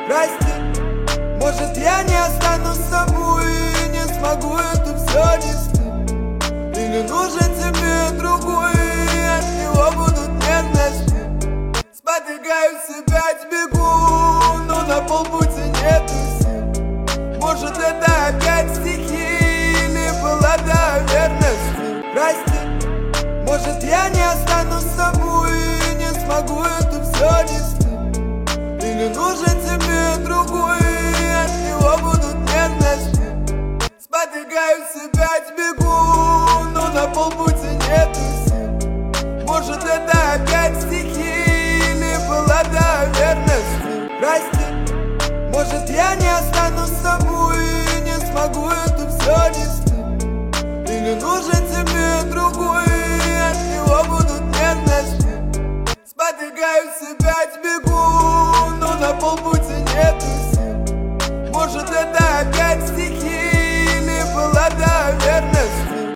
Прости, может я не останусь с тобой и не смогу это все нести. Или нужен тебе другой, и от него будут нежности. Спотыкаюсь, опять бегу, но на полпути нету сил. Может это опять стихи, или была та верность? Прости, может я не останусь с тобой и не смогу это все нести. Или нужен тебе другой, и от него будут нежности. Спотыкаюсь, опять бегу, но на полпути нету сил. Может это опять стихи, или была та верность? Прости, может я не останусь с тобой и не смогу это все нести. Или нужен тебе другой, и от него будут нежности. Спотыкаюсь, опять бегу, но на полпути